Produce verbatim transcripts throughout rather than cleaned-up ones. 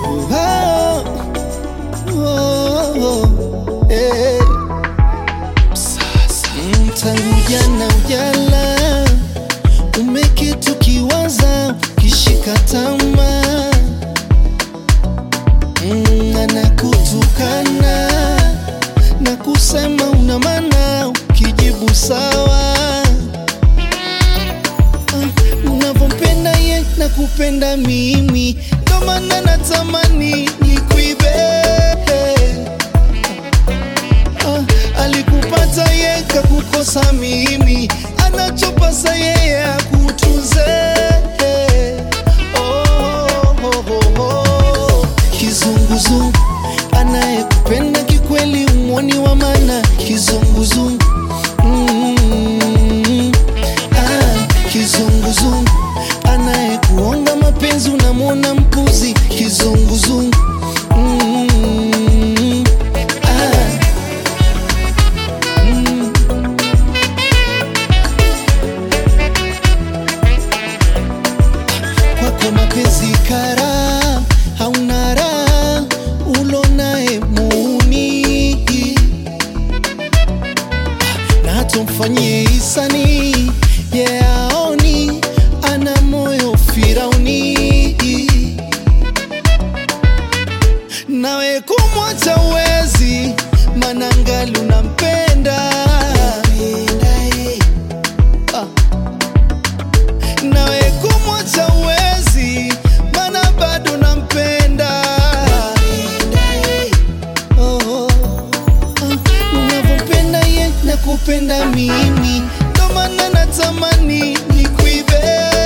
Oh, oh, oh, eh. Mm, tangu jana ujala umeketi ukiwaza ukishika tamaa, mm, anakutukana na kusema una maana ukijibu sawa. uh, Unavompenda ye na kupenda mimi, ndo maana natamani nikuibe. uh, Alikupata ye kakukosa mimi, anachopasa yeye akutunze. oh, oh, oh, oh. Kizunguzungu anayekupenda kikweli, umwoni wa maana. Kizunguzungu mm, ah, kizunguzungu anayekuonga mapenzi, unamwona mpuzi. Kizunguzungu mm, ah, mm. Kwako mapenzi kara hauna raha, ulonae muni na hatomfanyie hisani, yeah, aoni ana moyo Firauni. Nawe kumwacha uwezi, manangali unampenda. ah. Nawe kumwacha uwezi, mana bado nampenda. oh, oh. ah. Unavompenda ye na kupenda mimi, ndo maana natamani nikuibe.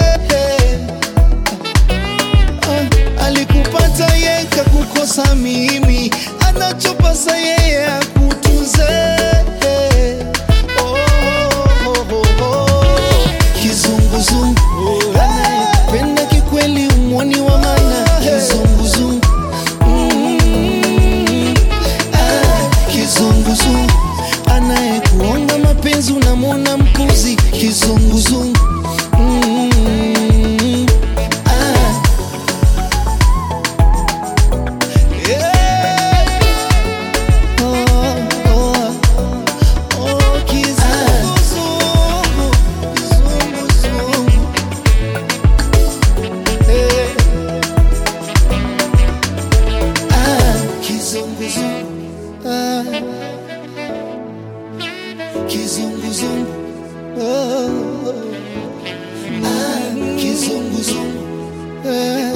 ah. Alikupata ye kakukosa mimi, anachopasa yeye akutunze. oh, oh, oh, oh. Kizunguzungu anayekupenda kikweli, umwoni wa maana. Kizunguzungu mm, ah, kizunguzungu anayekuonga mapenzi, unamwona mpuzi. Kizunguzungu mm, ah, yeah. oh, oh, oh, kizunguzungu, kizunguzungu, eh. ah, kizunguzungu ah. Kizunguzungu oh, ah, kizunguzungu ah,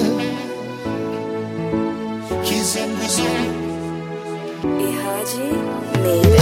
kizunguzungu Ihaji Made